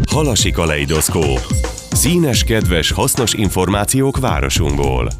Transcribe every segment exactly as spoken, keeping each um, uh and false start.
Halasi kaleidoszkóp. Színes, kedves, hasznos információk városunkból.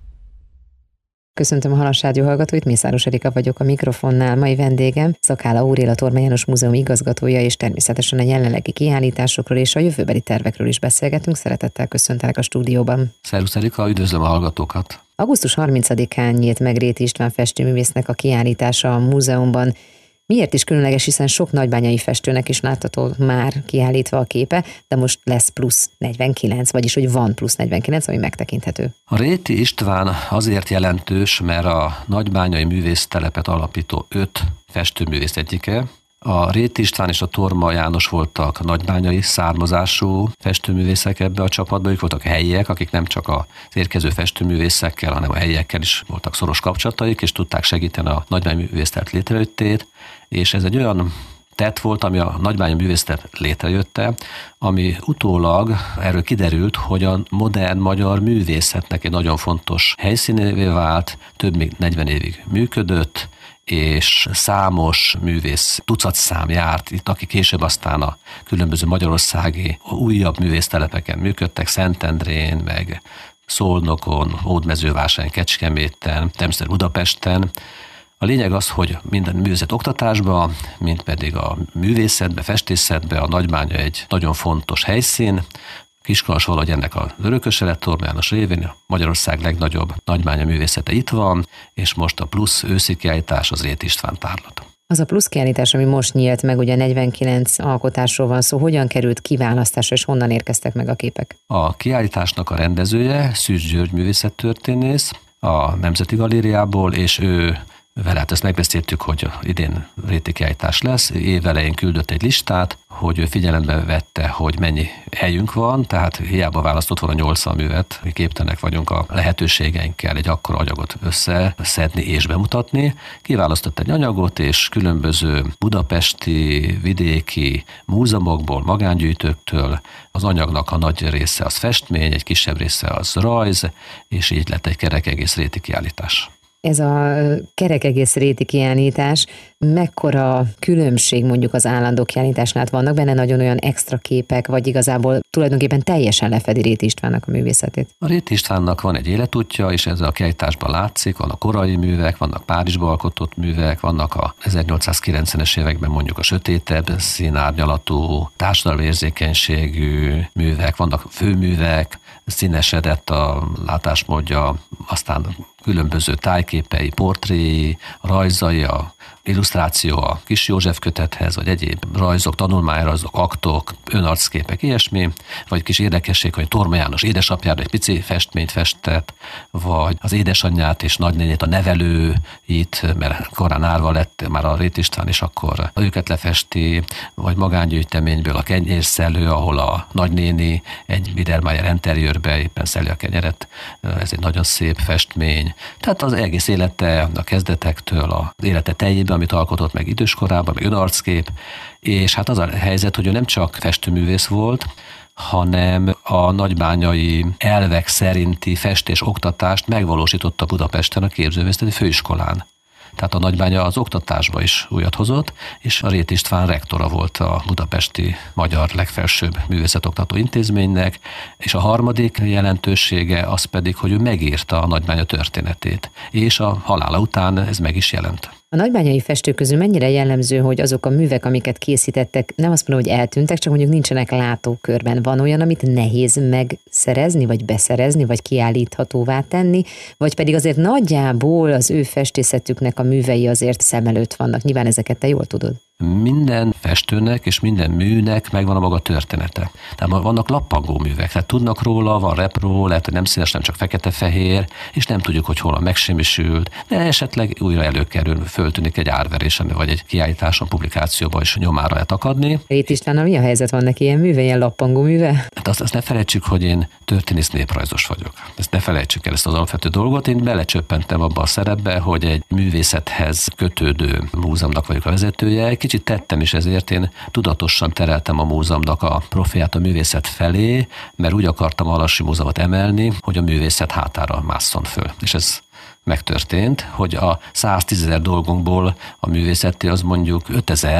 Köszöntöm a Halas Rádió hallgatóit, Mészáros Erika vagyok a mikrofonnál. Mai vendégem Szakála Aurél, a Thorman János Múzeum igazgatója, és természetesen a jelenlegi kiállításokról és a jövőbeli tervekről is beszélgetünk. Szeretettel köszöntelek a stúdióban. Szervusz Erika, üdvözlöm a hallgatókat! augusztus harmincadikán nyílt meg Réti István festőművésznek a kiállítása a múzeumban. Miért is különleges, hiszen sok nagybányai festőnek is látható már kiállítva a képe, de most lesz plusz negyvenkilenc, vagyis hogy van plusz negyvenkilenc, ami megtekinthető. A Réti István azért jelentős, mert a nagybányai művésztelepet alapító öt festőművész egyike. A Réti István és a Thorman János voltak nagybányai származású festőművészek ebbe a csapatba, ők voltak helyiek, akik nem csak az érkező festőművészekkel, hanem a helyiekkel is voltak szoros kapcsolataik, és tudták segíteni a nagybányai művésztelep létrejöttét, és ez egy olyan tett volt, ami a nagybányai művésztelep létrejötte, ami utólag erről kiderült, hogy a modern magyar művészetnek egy nagyon fontos helyszínévé vált, több mint negyven évig működött, és számos művész tucatszám járt itt, aki később aztán a különböző magyarországi újabb művésztelepeken működtek, Szentendrén, meg Szolnokon, Hódmezővásáron, Kecskeméten, természetesen Budapesten. A lényeg az, hogy minden művészet oktatásban, mint pedig a művészetbe, festészetbe a Nagybánya egy nagyon fontos helyszín. Kiskalas valahogy ennek az örököse lett, Thorman János révén, Magyarország legnagyobb nagybánya művészete itt van, és most a plusz őszi kiállítás az Réti István tárlat. Az a plusz kiállítás, ami most nyílt meg, ugye negyvenkilenc alkotásról van szó, hogyan került kiválasztásra, és honnan érkeztek meg a képek? A kiállításnak a rendezője Szűcs György művészettörténész a Nemzeti Galériából, és ő vele, hát ezt megbeszéltük, hogy idén réti kiállítás lesz, év elején küldött egy listát, hogy ő figyelembe vette, hogy mennyi helyünk van, tehát hiába választott volna nyolcvan művet, mi képtelenek vagyunk a lehetőségeinkkel egy akkora anyagot összeszedni és bemutatni. Kiválasztott egy anyagot, és különböző budapesti, vidéki múzeumokból, magángyűjtőktől az anyagnak a nagy része az festmény, egy kisebb része az rajz, és így lett egy kerekegész réti kiállítás. Ez a kerekegész réti kiállítás, mekkora különbség mondjuk az állandó kiállításnál? Vannak benne nagyon olyan extra képek, vagy igazából tulajdonképpen teljesen lefedi Réti Istvánnak a művészetét? A Réti Istvánnak van egy életútja, és ez a kiállításban látszik, vannak korai művek, vannak Párizsba alkotott művek, vannak a ezernyolcszázkilencvenes években mondjuk a sötétebb színárnyalatú, társadalmi érzékenységű művek, vannak főművek, színesedett a látásmódja, aztán különböző tájképei, portréi, rajzai, a illusztráció a Kis József kötethez, vagy egyéb rajzok, tanulmányrajzok, aktok, önarcképek, ilyesmi, vagy kis érdekesség, hogy Thorman János édesapjára egy pici festményt festett, vagy az édesanyját és nagynénét, a nevelőit, mert korán árva lett már a Réti István, és akkor őket lefesti, vagy magángyűjteményből a kenyérszelő, ahol a nagynéni egy Biedermeier enteriőrbe éppen szeli a kenyeret, ez egy nagyon szép festmény. Tehát az egész élete, a kezdetektől, az élete teljében, amit alkotott meg időskorában, meg önarckép, és hát az a helyzet, hogy ő nem csak festőművész volt, hanem a nagybányai elvek szerinti festés oktatást megvalósította Budapesten a Képzőművészeti Főiskolán. Tehát a Nagybánya az oktatásba is újat hozott, és a Réti István rektora volt a budapesti magyar legfelsőbb művészetoktató intézménynek, és a harmadik jelentősége az pedig, hogy ő megírta a Nagybánya történetét, és a halála után ez meg is jelent. A nagybányai festők közül mennyire jellemző, hogy azok a művek, amiket készítettek, nem azt mondom, hogy eltűntek, csak mondjuk nincsenek látókörben. Van olyan, amit nehéz megszerezni, vagy beszerezni, vagy kiállíthatóvá tenni, vagy pedig azért nagyjából az ő festészetüknek a művei azért szem előtt vannak. Nyilván ezeket te jól tudod. Minden festőnek és minden műnek megvan a maga története. Tehát vannak lappangó művek, tehát tudnak róla, van repro, lehet, hogy nem színes, nem csak fekete-fehér, és nem tudjuk, hogy hol a megsemmisült, de esetleg újra előkerül, föltűnik egy árverésen, vagy egy kiállításon, publikációban is nyomára lehet akadni. Réti Istvánnal mi a helyzet, vannak ilyen műve, ilyen lappangó műve? Hát azt, azt ne felejtsük, hogy én történész néprajzos vagyok. Ezt ne felejtsük el, ezt az alapvető dolgot. Én belecsöppentem abba a szerepbe, hogy egy művészethez kötődő múzeumnak vagyok a vezetője. Kicsit tettem is ezért, én tudatosan tereltem a múzeumnak a profiát a művészet felé, mert úgy akartam a Halassi Múzeumot emelni, hogy a művészet hátára másszon föl. És ez megtörtént, hogy a száztízezer dolgunkból a művészeti az mondjuk ötezer,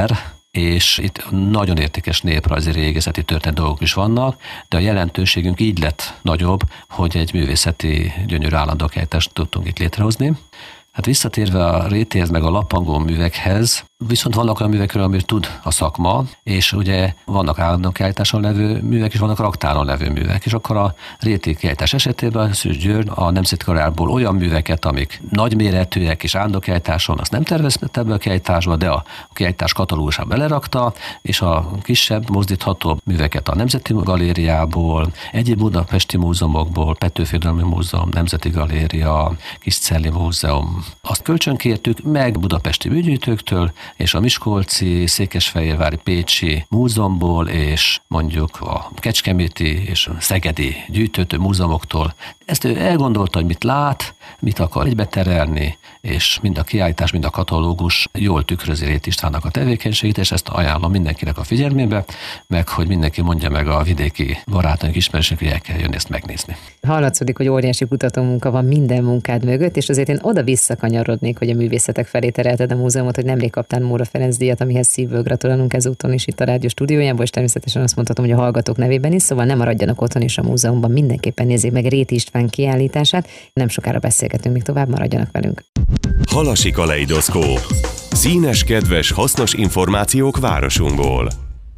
és itt nagyon értékes néprajzi, régészeti, történet dolgok is vannak, de a jelentőségünk így lett nagyobb, hogy egy művészeti gyönyörű állandó kiállítást tudtunk itt létrehozni. Hát visszatérve a rétéhez meg a lappangó művekhez, viszont vannak olyan művekről, amit tud a szakma, és ugye vannak állandó kiállításon levő művek, és vannak raktáron levő művek, és akkor a réti kiállítás esetében Szűcs György a Nemzeti Karából olyan műveket, amik nagyméretűek és állandó kiállításon, azt nem tervezte ebbe a kiállításba, de a kiállítás katalógusába belerakta, és a kisebb, mozdíthatóbb műveket a Nemzeti Galériából, egyéb budapesti múzeumokból, Petőfi-Irodalmi Múzeum, Nemzeti Galéria, Kiscelli Múzeum, azt kölcsönkértük meg budapesti műgyűjtőktől, és a miskolci, székesfehérvári, pécsi múzeumból, és mondjuk a kecskeméti és a szegedi gyűjtőtő múzeumoktól. Ezt ő elgondolta, hogy mit lát, mit akar egybeterelni, és mind a kiállítás, mind a katalógus jól tükrözi Réti Istvánnak a tevékenységét, és ezt ajánlom mindenkinek a figyelmébe, meg hogy mindenki mondja meg a vidéki barátaink, ismerősnek, hogy el kell jönni ezt megnézni. Hallatszódik, hogy óriási kutatómunka van minden munkád mögött, és azért én oda visszakanyarodnék, hogy a művészetek felé terelted a múzeumot, hogy nemrég kaptál Móra Ferenc díjat, amihez szívből gratulálunk ezúton is itt a rádió stúdiójában, és természetesen azt mondhatom, hogy a hallgatók nevében is, szóval nem maradjanak otthon, és a múzeumban mindenképpen nézzék meg Réti István kiállítását. Nem sokára beszélgetünk még tovább, maradjanak velünk. Halasi kaleidoszkóp. Színes, kedves, hasznos információk városunkból.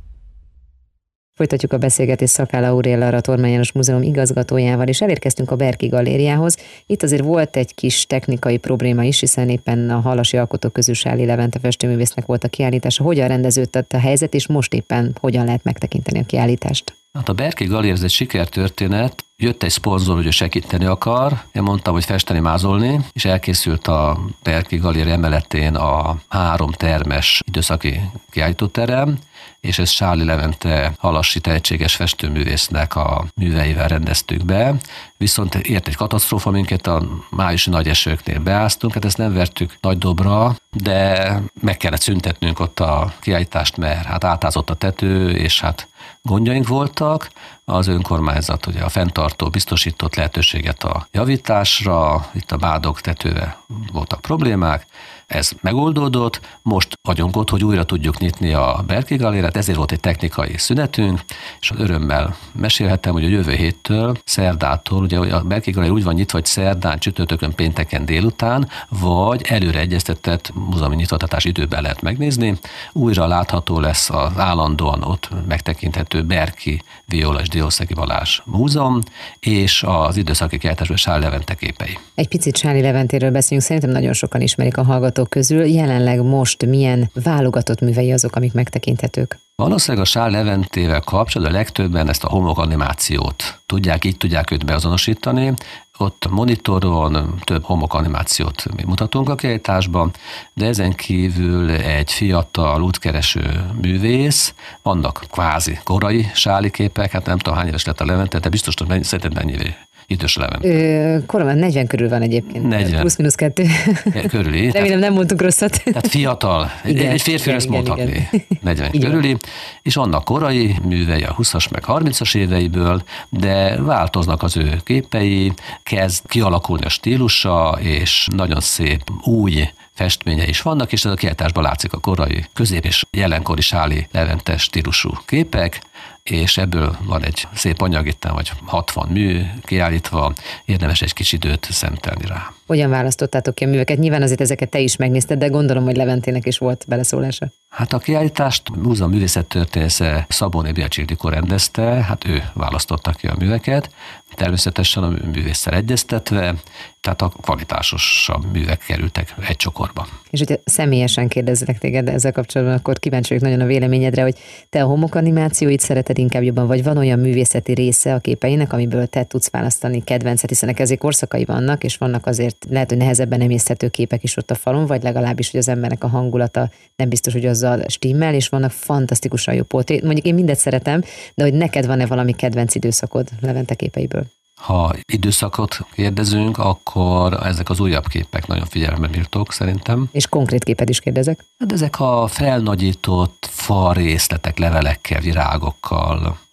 Folytatjuk a beszélgetést Szakál Auréllal, a Tormány János Múzeum igazgatójával, és elérkeztünk a Berki Galériához. Itt azért volt egy kis technikai probléma is, hiszen éppen a halasi alkotók közül Sáli Levente festőművésznek volt a kiállítása. Hogyan rendeződött a helyzet, és most éppen hogyan lehet megtekinteni a kiállítást? Hát a Berki Galéria ez egy sikertörténet. Jött egy szponzor, hogy ő segíteni akar. Én mondtam, hogy festeni, mázolni, és elkészült a Berki Galéria emeletén a három termes időszaki kiállítóterem, és ezt Sáli Levente halasi tehetséges festőművésznek a műveivel rendeztük be. Viszont ért egy katasztrófa, minket a májusi nagy esőknél beáztunk, hát ezt nem vertük nagy dobra, de meg kellett szüntetnünk ott a kiállítást, mert hát átázott a tető, és hát gondjaink voltak. Az önkormányzat ugye a fenntartó biztosított lehetőséget a javításra, itt a Bádog tetővel voltak problémák, ez megoldódott, most vagyunk ott, hogy újra tudjuk nyitni a Berki Galériát, ezért volt egy technikai szünetünk, és örömmel mesélhetem, hogy a jövő héttől, szerdától, ugye a Berki Galéria úgy van nyitva, hogy szerdán, csütörtökön, pénteken délután, vagy előre egyeztetett múzeumi nyitvatartás időben lehet megnézni. Újra látható lesz az állandóan ott megtekinthető Berki Viola és Diószegi Balázs Múzeum, és az időszaki kiállításban Sáli Levente képei. Egy picit Sáli Leventéről beszélünk, szerintem nagyon sokan ismerik a hallgatók közül. Jelenleg most milyen válogatott művei azok, amik megtekinthetők? Valószínűleg a Sáli Leventével kapcsolatban a legtöbben ezt a homokanimációt tudják, így tudják őt beazonosítani. Ott monitoron több homokanimációt mi mutatunk a kiállításban, de ezen kívül egy fiatal útkereső művész, vannak kvázi korai Sáli képek, hát nem tudom hány éves lett a Levente, de biztos, hogy mennyi, szerinted mennyi idős Levente? Koromban negyven körül van egyébként. negyven. Plusz-minusz kettő. Körüli. Remélem nem mondtunk rosszat. Tehát fiatal, igen, egy férfi ezt mondhatni. Igen. negyven igen. Körüli, és annak korai művei a huszas meg harmincas éveiből, de változnak az ő képei, kezd kialakulni a stílusa, és nagyon szép új festménye is vannak, és ez a kiállításban látszik a korai, közép és jelenkori Sáli Levente stílusú képek, és ebből van egy szép anyag itt, vagy hatvan mű kiállítva, érdemes egy kis időt szentelni rá. Hogyan választottátok ki a műveket? Nyilván azért ezeket te is megnézted, de gondolom, hogy Leventének is volt beleszólása. Hát a kiállítást múzeum művészettörténésze Szabóné Biacs Ildikó rendezte, hát ő választotta ki a műveket, természetesen a művésszel egyeztetve, tehát a kvalitásosabb művek kerültek egy csokorba. És hogyha személyesen kérdezlek téged ezzel kapcsolatban, akkor kíváncsi vagyok nagyon a véleményedre, hogy te a homokanimációit szereted inkább jobban, vagy van olyan művészeti része a képeinek, amiből te tudsz választani kedvencet, hiszen ezek korszakai vannak, és vannak azért lehet, hogy nehezebben emészthető képek is ott a falon, vagy legalábbis, hogy az embernek a hangulata nem biztos, hogy azzal stimmel, és vannak fantasztikusan jó portrét. Mondjuk én mindet szeretem, de hogy neked van-e valami kedvenc időszakod Levente képeiből? Ha időszakot kérdezünk, akkor ezek az újabb képek nagyon figyelembe méltók szerintem. És konkrét képed is kérdezek? Hát ezek a felnagyított fa részletek, levelekkel, virágokkal,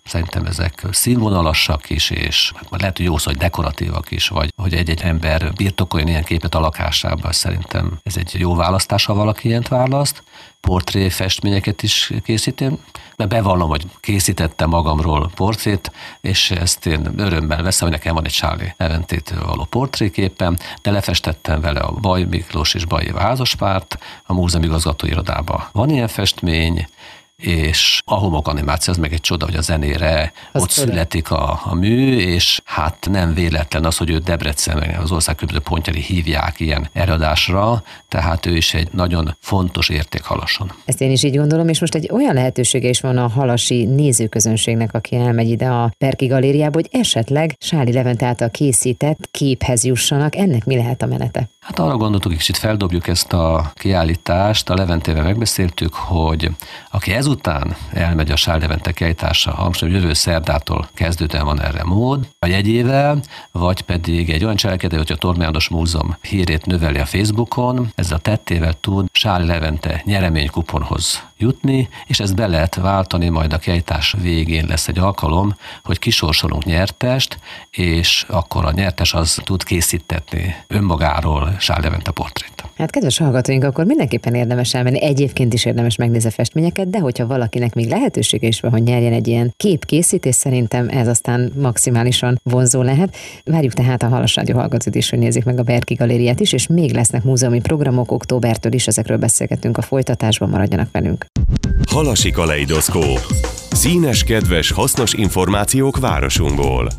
Szerintem ezek színvonalasak is, és lehet, hogy jó szó, hogy dekoratívak is, vagy hogy egy-egy ember birtokoljon ilyen képet a lakásában. Szerintem ez egy jó választás, ha valaki ilyent választ. Portré festményeket is készítem, mert bevallom, hogy készítettem magamról portrét, és ezt én örömmel veszem, hogy nekem van egy Sáli Leventétől való portréképem, de lefestettem vele a Baj Miklós és Baj Éva házaspárt, a múzeum igazgatóirodában van ilyen festmény, és a homokanimáció az meg egy csoda, hogy a zenére az ott csoda. Születik a, a mű, és hát nem véletlen az, hogy ő Debrecen, meg az ország különböző pontjai hívják ilyen előadásra, tehát ő is egy nagyon fontos érték Halason. Ezt én is így gondolom, és most egy olyan lehetősége is van a halasi nézőközönségnek, aki elmegy ide a Berki Galériába, hogy esetleg Sáli Levente által készített képhez jussanak. Ennek mi lehet a menete? Hát arra gondoltuk, hogy kicsit feldobjuk ezt a kiállítást. A Leventével megbeszéltük, hogy aki ezután elmegy a Sáli Levente kiállításra, hangsúly, hogy jövő szerdától kezdődően van erre mód, a jegyével, vagy pedig egy olyan cselekedet, hogy a Torma János Múzeum hírét növeli a Facebookon, ezzel a tettével tud Sáli Levente nyereménykuponhoz jutni, és ezt be lehet váltani, majd a kiállítás végén lesz egy alkalom, hogy kisorsolunk nyertest, és akkor a nyertes az tud készítetni önmagáról Sáli Levente portrét. Hát kedves hallgatóink, akkor mindenképpen érdemes elmenni, egyébként is érdemes megnézni a festményeket, de hogyha valakinek még lehetősége is van, hogy nyerjen egy ilyen képkészítés, szerintem ez aztán maximálisan vonzó lehet. Várjuk tehát a Halas Rádió hallgatót is, hogy nézzék meg a Berki Galériát is, és még lesznek múzeumi programok októbertől is, ezekről beszélgetünk a folytatásban, maradjanak velünk. Halasi kaleidoszkóp. Színes, kedves, hasznos információk városunkból.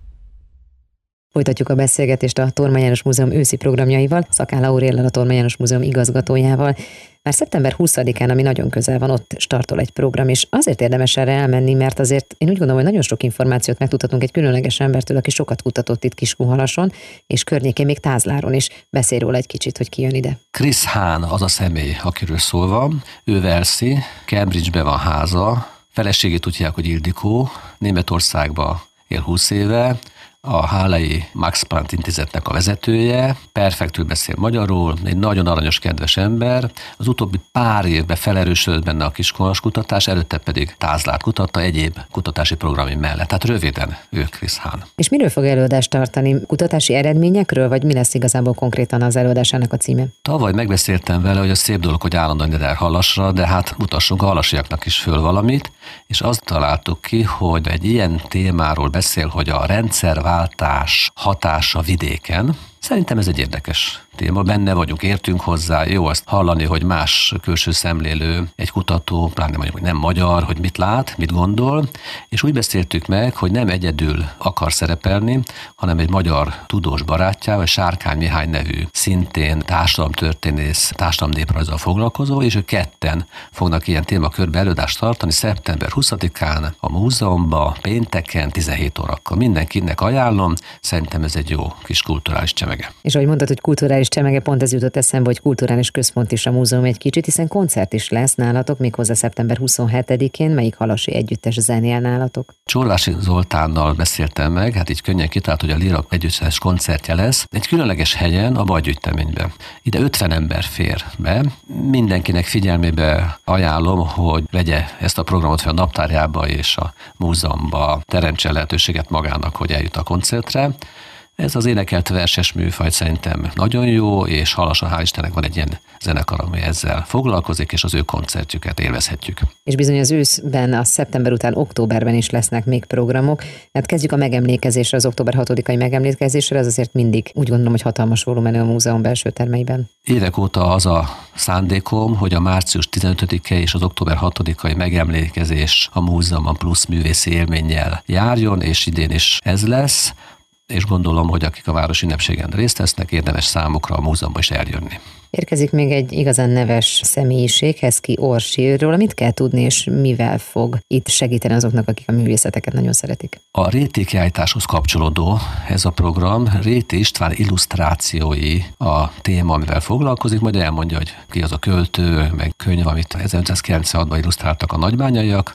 Folytatjuk a beszélgetést a Torma János Múzeum őszi programjaival, Szakál Auréllal, a Torma János Múzeum igazgatójával. Már szeptember huszadikán, ami nagyon közel van, ott startol egy program, és azért érdemes erre elmenni, mert azért én úgy gondolom, hogy nagyon sok információt megtudhatunk egy különleges embertől, aki sokat kutatott itt Kiskunhalason, és környékén még Tázláron is. Beszélj róla egy kicsit, hogy ki jön ide. Chris Hahn az a személy, akiről szól van. Ő Velszi, Cambridge-be van háza, feleségét úgy hívják, hogy Ildikó, Németországban él húsz éve, a Hálei Max Planck intézetnek a vezetője, perfektül beszél magyarul, egy nagyon aranyos, kedves ember. Az utóbbi pár évben felerősödött benne a Kiskunhalas kutatás, előtte pedig Tázlát kutatta egyéb kutatási programi mellett. Tehát röviden ő Chris Hahn. És miről fog előadást tartani? Kutatási eredményekről, vagy mi lesz igazából konkrétan az előadásának a címe? Tavaly megbeszéltem vele, hogy a szép dolog, hogy állandóan ide Halasra, de hát mutassunk a halasiaknak is föl valamit, és azt találtuk ki, hogy egy ilyen témáról beszél, hogy a rendszerváltás hatása vidéken. Szerintem ez egy érdekes téma, benne vagyunk, értünk hozzá, jó azt hallani, hogy más külső szemlélő, egy kutató, pláne mondjuk, hogy nem magyar, hogy mit lát, mit gondol, és úgy beszéltük meg, hogy nem egyedül akar szerepelni, hanem egy magyar tudós barátjával, Sárkány Mihály nevű, szintén társadalomtörténész, társadalomnéprajzzal foglalkozó, és ők ketten fognak ilyen témakörbe előadást tartani szeptember huszadikán a múzeumban, pénteken, tizenhét órakor. Mindenkinek ajánlom, szerintem ez egy jó kis kulturális csemege. És ahogy mondtad, hogy kulturális csemege, pont ez jutott eszembe, hogy kulturális központ is a múzeum egy kicsit, hiszen koncert is lesz nálatok, méghozzá szeptember huszonhetedikén, melyik halasi együttes zenél nálatok? Csorlási Zoltánnal beszéltem meg, hát így könnyen kitalált, hogy a Lira együttes koncertje lesz. Egy különleges helyen, a Bajgyűjteményben. Ide ötven ember fér be. Mindenkinek figyelmébe ajánlom, hogy vegye ezt a programot fel a naptárjába és a múzeumba, teremtse lehetőséget magának, hogy eljut a koncertre. Ez az énekelt verses műfaj szerintem nagyon jó, és Halason hál' Istennek van egy ilyen zenekar, ami ezzel foglalkozik, és az ő koncertjüket élvezhetjük. És bizony az őszben, a szeptember után októberben is lesznek még programok. Hát kezdjük a megemlékezésre, az október hatodikai megemlékezésre, ez azért mindig úgy gondolom, hogy hatalmas volumenű a múzeum belső termeiben. Évek óta az a szándékom, hogy a március tizenötödike és az október hatodikai megemlékezés a múzeumban plusz művészi élménnyel járjon, és idén is ez lesz. És gondolom, hogy akik a városi ünnepségen részt vesznek, érdemes számukra a múzeumban is eljönni. Érkezik még egy igazán neves személyiség, Heszki Orsi. Róla mit kell tudni, és mivel fog itt segíteni azoknak, akik a művészeteket nagyon szeretik? A Réti kiállításhoz kapcsolódó ez a program. Réti István illusztrációi a téma, amivel foglalkozik, majd elmondja, hogy ki az a költő, meg könyv, amit ezernyolcszázkilencvenhatban illusztráltak a nagybányaiak,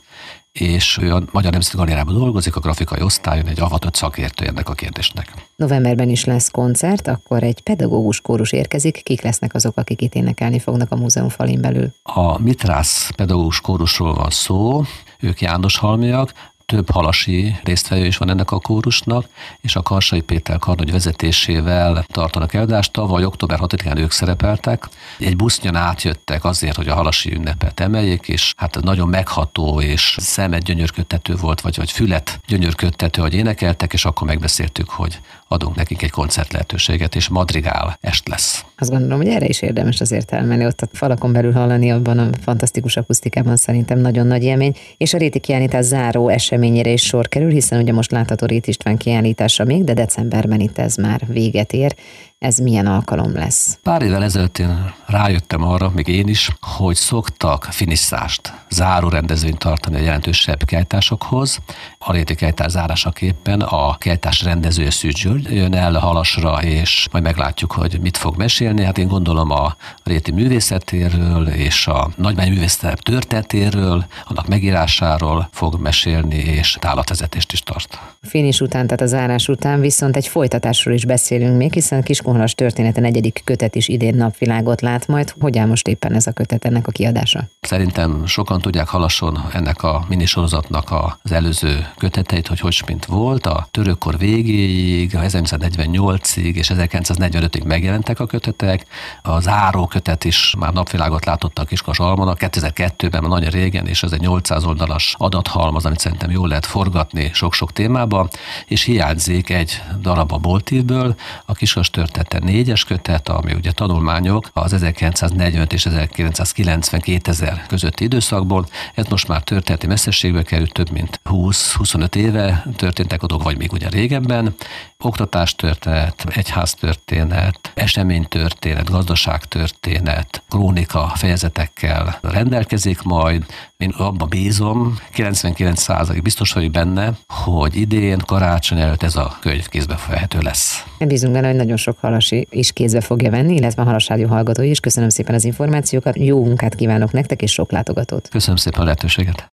és ő a Magyar Nemzeti Galériában dolgozik, a grafikai osztályon, egy avatott szakértő ennek a kérdésnek. Novemberben is lesz koncert, akkor egy pedagógus kórus érkezik. Kik lesznek azok, akik itt énekelni fognak a múzeum falin belül? A Mitrász pedagógus kórusról van szó, ők Jánoshalmiak, több halasi résztvevő is van ennek a kórusnak, és a Karsai Péter karnagy vezetésével tartanak előadást. Tavaly október hatodikán ők szerepeltek. Egy busznyon átjöttek azért, hogy a halasi ünnepet emeljék, és hát nagyon megható és szemet gyönyörködtető volt, vagy, vagy fület gyönyörködtető, hogy énekeltek, és akkor megbeszéltük, hogy adunk nekik egy koncert lehetőséget, és madrigál est lesz. Azt gondolom, hogy erre is érdemes azért elmenni, ott a falakon belül hallani, abban a fantasztikus akusztikában szerintem nagyon nagy élmény, és a Réti kiállítás záró eseményére is sor kerül, hiszen ugye most látható Réti István kiállítása még, de decemberben itt ez már véget ér. Ez milyen alkalom lesz? Pár évvel ezelőtt én rájöttem arra, még én is, hogy szoktak finisszást, záró rendezvényt tartani a jelentősebb kiállításokhoz. A Réti kiállítás zárásaképpen a kiállítás rendezője Szűcs György jön el Halasra, és majd meglátjuk, hogy mit fog mesélni. Hát én gondolom a réti művészetéről és a nagybányi művészet történetéről, annak megírásáról fog mesélni, és tálatvezetést is tart. A finis után, tehát a zárás után viszont egy folytatásról is beszélünk még, hiszen Kiskunhalas története negyedik kötet is idén napvilágot lát majd. Hogy áll most éppen ez a kötet, ennek a kiadása? Szerintem sokan tudják Halason ennek a minisorozatnak az előző köteteit, hogy hogy mint volt. A törökkor végéig, a ezernyolcszáznegyvennyolcig és ezerkilencszáznegyvenötig megjelentek a kötetek. A záró kötet is már napvilágot látott a Kiskunhalas Almanak kétezer-kettőben, már nagyon régen, és ez egy nyolcszáz oldalas adathalmaz, amit szerintem jól lehet forgatni sok-sok témába, és hiányzik egy darab a boltívből, a Kiskunhalas története négyes kötet, ami ugye tanulmányok az ezerkilencszáznegyvenöt és ezerkilencszázkilencven-kétezer közötti időszakból. Ez most már történeti messzességbe került, több mint húsz-huszonöt éve történtek a dolgok, vagy még ugye régebben. Oktatástörténet, egyháztörténet, eseménytörténet, gazdaságtörténet, krónika fejezetekkel rendelkezik majd. Én abban bízom, kilencvenkilenc százalék biztos vagyok benne, hogy idén, karácsony előtt ez a könyv kézbe vehető lesz. Bízunk benne, hogy nagyon sok halasi is kézbe fogja venni, illetve a Halas Rádió hallgatói is. Köszönöm szépen az információkat, jó munkát kívánok nektek, és sok látogatót. Köszönöm szépen a lehetőséget.